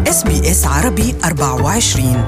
SBS عربي 24.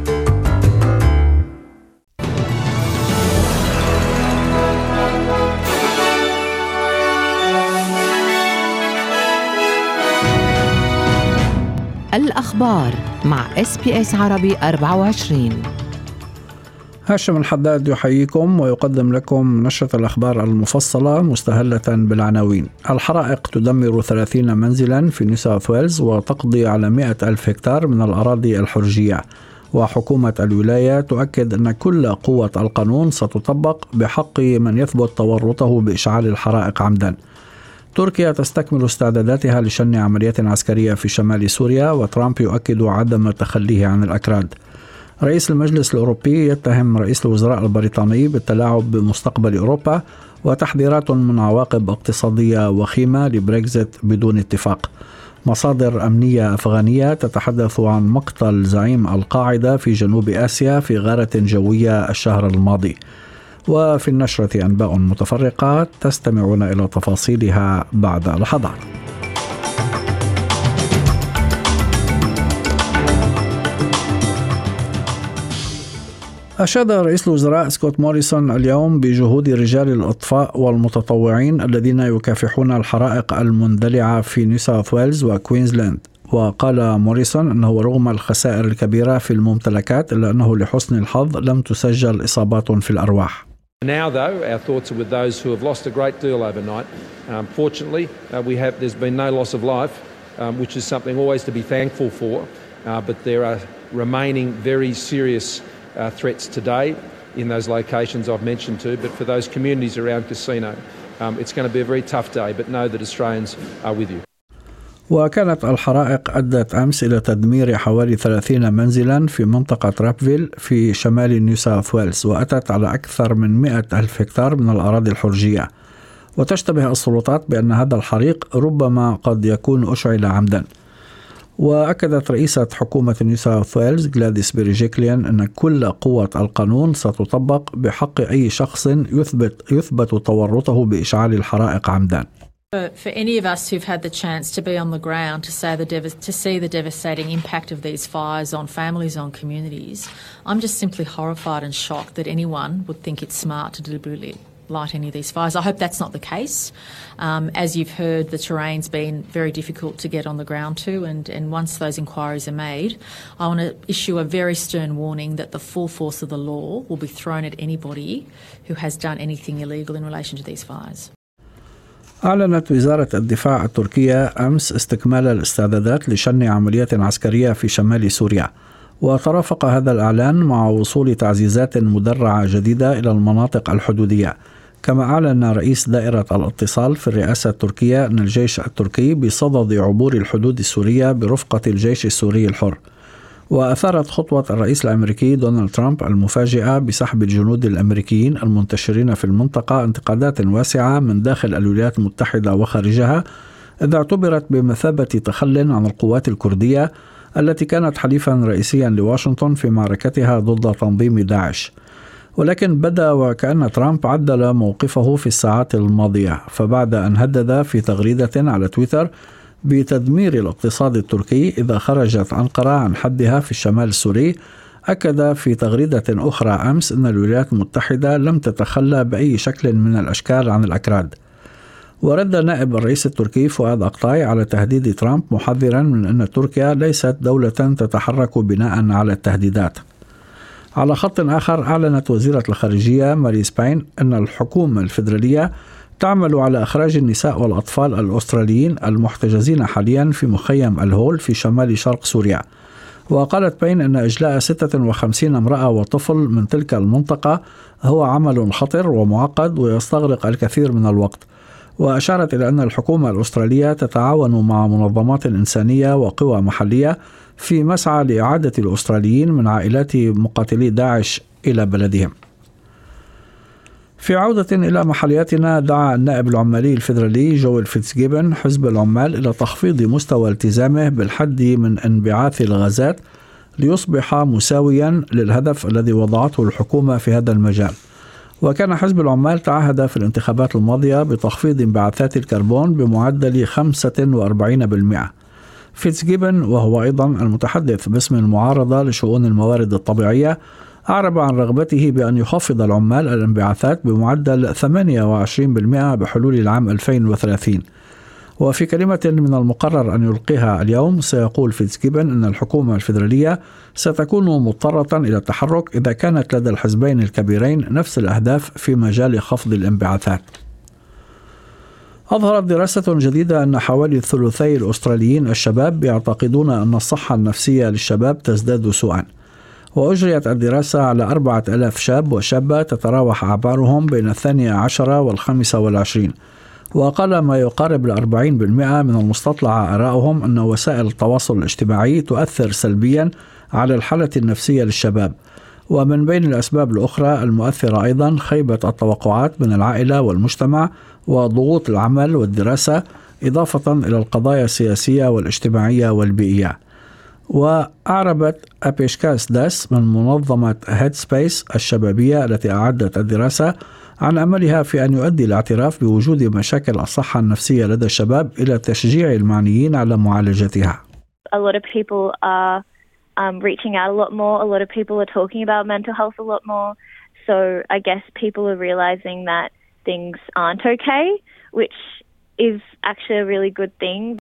الأخبار مع SBS عربي 24. هاشم الحداد يحييكم ويقدم لكم نشرة الأخبار المفصلة مستهلة بالعناوين. الحرائق تدمر 30 منزلا في نيو ساوث ويلز وتقضي على 100,000 هكتار من الأراضي الحرجية، وحكومة الولاية تؤكد أن كل قوة القانون ستطبق بحق من يثبت تورطه بإشعال الحرائق عمدا. تركيا تستكمل استعداداتها لشن عمليات عسكرية في شمال سوريا، وترامب يؤكد عدم تخليه عن الأكراد. رئيس المجلس الأوروبي يتهم رئيس الوزراء البريطاني بالتلاعب بمستقبل أوروبا، وتحذيرات من عواقب اقتصادية وخيمة لبريكزيت بدون اتفاق. مصادر أمنية أفغانية تتحدث عن مقتل زعيم القاعدة في جنوب آسيا في غارة جوية الشهر الماضي. وفي النشرة أنباء متفرقة تستمعون إلى تفاصيلها بعد لحظات. أشاد رئيس الوزراء سكوت موريسون اليوم بجهود رجال الإطفاء والمتطوعين الذين يكافحون الحرائق المندلعة في نيو ساوث ويلز وكوينزلاند. وقال موريسون أنه رغم الخسائر الكبيرة في الممتلكات إلا أنه لحسن الحظ لم تسجل إصابات في الأرواح. Now, though, our thoughts are with those who have lost a great deal overnight. Fortunately, there's been no loss of life, which is something always to be thankful for. But there are remaining very serious threats today in those locations I've mentioned to. But for those communities around Casino, it's going to be a very tough day. But know that Australians are with you. وكانت الحرائق أدت أمس إلى تدمير حوالي 30 منزلا في منطقة رابفيل في شمال نيو ساوث ويلز، وأتت على أكثر من 100,000 هكتار من الأراضي الحرجية. وتشتبه السلطات بأن هذا الحريق ربما قد يكون أشعل عمدا. وأكدت رئيسة حكومة نيو ساوث ويلز غلاديس بيريجيكليان أن كل قوة القانون ستطبق بحق أي شخص يثبت تورطه بإشعال الحرائق عمدا. For any of us who've had the chance to be on the ground to see the devastating impact of these fires on families, on communities, I'm just simply horrified and shocked that anyone would think it's smart to deliberately light any of these fires. I hope that's not the case. As you've heard, the terrain's been very difficult to get on the ground to, and once those inquiries are made, I want to issue a very stern warning that the full force of the law will be thrown at anybody who has done anything illegal in relation to these fires. أعلنت وزارة الدفاع التركية أمس استكمال الاستعدادات لشن عمليات عسكرية في شمال سوريا، وترافق هذا الإعلان مع وصول تعزيزات مدرعة جديدة إلى المناطق الحدودية. كما أعلن رئيس دائرة الاتصال في الرئاسة التركية أن الجيش التركي بصدد عبور الحدود السورية برفقة الجيش السوري الحر. وأثارت خطوة الرئيس الأمريكي دونالد ترامب المفاجئة بسحب الجنود الأمريكيين المنتشرين في المنطقة انتقادات واسعة من داخل الولايات المتحدة وخارجها، إذا اعتبرت بمثابة تخلٍ عن القوات الكردية التي كانت حليفا رئيسيا لواشنطن في معركتها ضد تنظيم داعش. ولكن بدا وكأن ترامب عدل موقفه في الساعات الماضية، فبعد أن هدد في تغريدة على تويتر بتدمير الاقتصاد التركي إذا خرجت أنقرة عن حدها في الشمال السوري، أكد في تغريدة أخرى أمس أن الولايات المتحدة لم تتخلى بأي شكل من الأشكال عن الأكراد. ورد نائب الرئيس التركي فؤاد أقطاي على تهديد ترامب، محذرا من أن تركيا ليست دولة تتحرك بناء على التهديدات. على خط آخر، أعلنت وزيرة الخارجية ماري سبين أن الحكومة الفيدرالية تعمل على إخراج النساء والأطفال الأستراليين المحتجزين حاليا في مخيم الهول في شمال شرق سوريا. وقالت بين أن إجلاء 56 امرأة وطفل من تلك المنطقة هو عمل خطر ومعقد ويستغرق الكثير من الوقت. وأشارت إلى أن الحكومة الأسترالية تتعاون مع منظمات إنسانية وقوى محلية في مسعى لإعادة الأستراليين من عائلات مقاتلي داعش إلى بلدهم. في عودة إلى محلياتنا، دعا النائب العمالي الفيدرالي جويل فيتزجيبن حزب العمال إلى تخفيض مستوى التزامه بالحد من انبعاث الغازات ليصبح مساويا للهدف الذي وضعته الحكومة في هذا المجال. وكان حزب العمال تعهد في الانتخابات الماضية بتخفيض انبعاثات الكربون بمعدل 45%. فيتزجيبن، وهو أيضا المتحدث باسم المعارضة لشؤون الموارد الطبيعية، أعرب عن رغبته بأن يخفض العمال الانبعاثات بمعدل 28% بحلول العام 2030. وفي كلمة من المقرر أن يلقيها اليوم، سيقول فيتزجيبن أن الحكومة الفيدرالية ستكون مضطرة إلى التحرك إذا كانت لدى الحزبين الكبيرين نفس الأهداف في مجال خفض الانبعاثات. أظهرت دراسة جديدة أن حوالي ثلثي الأستراليين الشباب يعتقدون أن الصحة النفسية للشباب تزداد سوءا. وأجريت الدراسة على 4000 شاب وشابة تتراوح أعمارهم بين 12 و25. وقال ما يقارب 40% من المستطلع آرائهم أن وسائل التواصل الاجتماعي تؤثر سلبيا على الحالة النفسية للشباب. ومن بين الأسباب الأخرى المؤثرة أيضا خيبة التوقعات من العائلة والمجتمع وضغوط العمل والدراسة، إضافة إلى القضايا السياسية والاجتماعية والبيئية. وأعربت أبيشكاس داس من منظمة هيدسبيس الشبابية التي أعدت الدراسة عن أملها في أن يؤدي الاعتراف بوجود مشاكل الصحة النفسية لدى الشباب إلى تشجيع المعنيين على معالجتها. A lot of people are reaching out a lot more. A lot of people are talking about mental health a lot more. So I guess people are realizing that things aren't okay, which is actually a really good thing.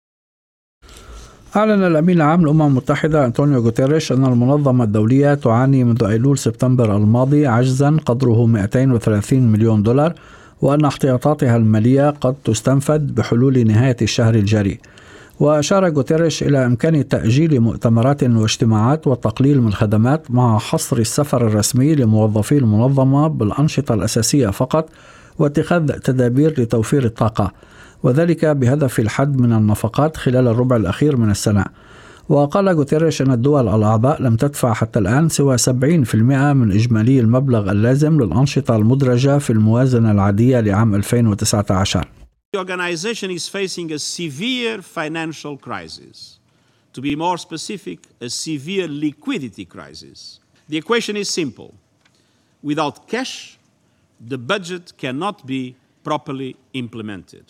أعلن الأمين العام للأمم المتحدة أنطونيو غوتيريش أن المنظمة الدولية تعاني منذ أيلول سبتمبر الماضي عجزا قدره 230 مليون دولار، وأن احتياطاتها المالية قد تستنفد بحلول نهاية الشهر الجاري. وأشار غوتيريش إلى إمكان تأجيل مؤتمرات واجتماعات وتقليل من الخدمات مع حصر السفر الرسمي لموظفي المنظمة بالأنشطة الأساسية فقط، واتخاذ تدابير لتوفير الطاقة، وذلك بهدف الحد من النفقات خلال الربع الأخير من السنة. وقال غوتيريش أن الدول الأعضاء لم تدفع حتى الآن سوى 70% من إجمالي المبلغ اللازم للأنشطة المدرجة في الموازنة العادية لعام 2019. The organization is facing a severe financial crisis. To be more specific, a severe liquidity crisis. The equation is simple. Without cash, the budget cannot be properly implemented.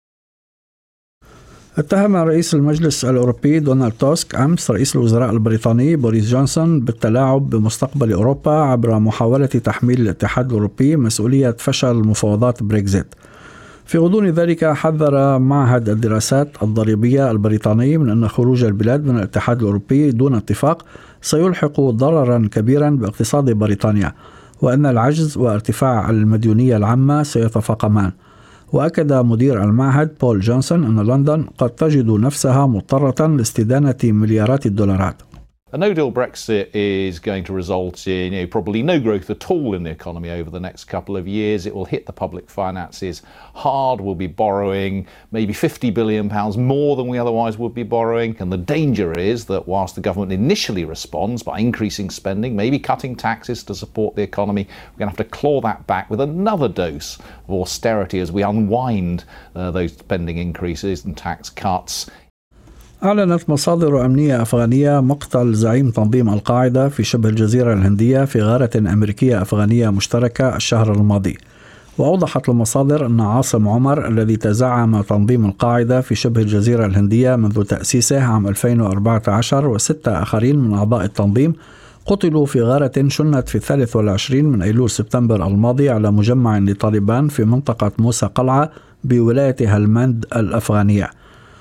اتهم رئيس المجلس الأوروبي دونالد توسك أمس رئيس الوزراء البريطاني بوريس جونسون بالتلاعب بمستقبل أوروبا عبر محاولة تحميل الاتحاد الأوروبي مسؤولية فشل مفاوضات بريكزيت. في غضون ذلك حذر معهد الدراسات الضريبية البريطاني من أن خروج البلاد من الاتحاد الأوروبي دون اتفاق سيلحق ضررا كبيرا باقتصاد بريطانيا، وأن العجز وارتفاع المديونية العامة سيتفاقمان. وأكد مدير المعهد بول جونسون أن لندن قد تجد نفسها مضطرة لاستدانة مليارات الدولارات. A no-deal Brexit is going to result in probably no growth at all in the economy over the next couple of years. It will hit the public finances hard. We'll be borrowing maybe £50 billion more than we otherwise would be borrowing. And the danger is that whilst the government initially responds by increasing spending, maybe cutting taxes to support the economy, we're going to have to claw that back with another dose of austerity as we unwind those spending increases and tax cuts. أعلنت مصادر أمنية أفغانية مقتل زعيم تنظيم القاعدة في شبه الجزيرة الهندية في غارة أمريكية أفغانية مشتركة الشهر الماضي. وأوضحت المصادر أن عاصم عمر الذي تزعم تنظيم القاعدة في شبه الجزيرة الهندية منذ تأسيسه عام 2014 و6 آخرين من أعضاء التنظيم قتلوا في غارة شنت في 23 من أيلول سبتمبر الماضي على مجمع لطالبان في منطقة موسى قلعة بولاية هلمند الأفغانية.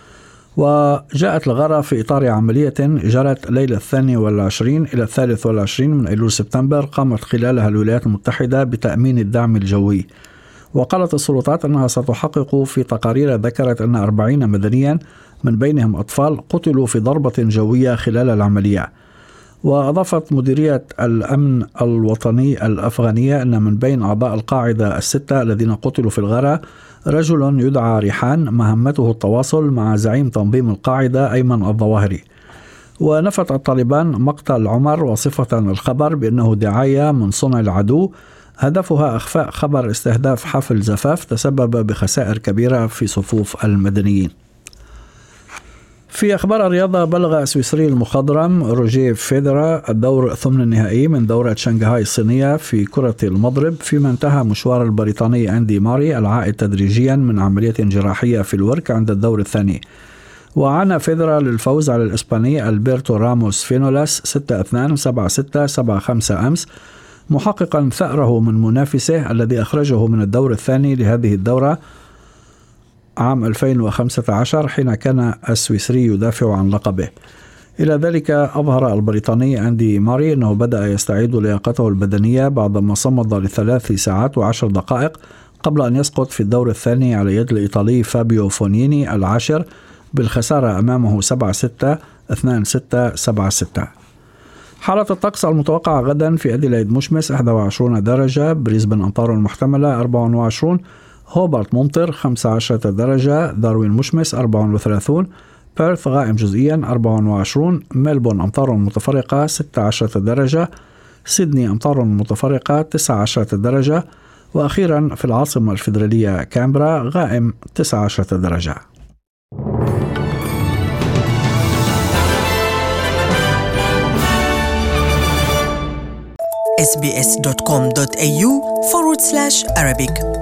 وجاءت الغارة في إطار عملية جرت ليلة 22 إلى 23 من أيلول سبتمبر قامت خلالها الولايات المتحدة بتأمين الدعم الجوي. وقالت السلطات أنها ستحقق في تقارير ذكرت أن 40 مدنيا من بينهم أطفال قتلوا في ضربة جوية خلال العملية. وأضافت مديرية الأمن الوطني الأفغانية أن من بين أعضاء القاعدة الستة الذين قتلوا في الغارة رجل يدعى ريحان مهمته التواصل مع زعيم تنظيم القاعدة أيمن الظواهري. ونفت الطالبان مقتل عمر وصفة الخبر بأنه دعاية من صنع العدو هدفها إخفاء خبر استهداف حفل زفاف تسبب بخسائر كبيرة في صفوف المدنيين. في أخبار الرياضة، بلغ السويسري المخضرم روجيه فيدرر الدور ثمن النهائي من دورة شنغهاي الصينية في كرة المضرب، فيما انتهى مشوار البريطاني أندي ماري العائد تدريجيا من عملية جراحية في الورك عند الدور الثاني. وعانى فيدرال للفوز على الإسباني ألبرتو راموس فينولاس 6-2 7-6 7-5 أمس، محققا ثأره من منافسه الذي أخرجه من الدور الثاني لهذه الدورة عام 2015 حين كان السويسري يدافع عن لقبه. إلى ذلك أظهر البريطاني أندي ماري أنه بدأ يستعيد لياقته البدنية بعدما صمد ل3 ساعات و10 دقائق قبل أن يسقط في الدور الثاني على يد الإيطالي فابيو فونيني العاشر بالخسارة أمامه 7-6 2-6 7-6. حالة الطقس المتوقعة غدا: في أديلايد مشمس 21 درجة، بريسبن أمطار محتملة 24، هوبارت ممطر 15 درجة، داروين مشمس 34، بيرث غائم جزئيا 24، ملبون أمطار متفرقة 16 درجة، سيدني أمطار متفرقة 19 درجة، وأخيرا في العاصمة الفيدرالية كامبرا غائم 19 درجة. sbs.com.au/Arabic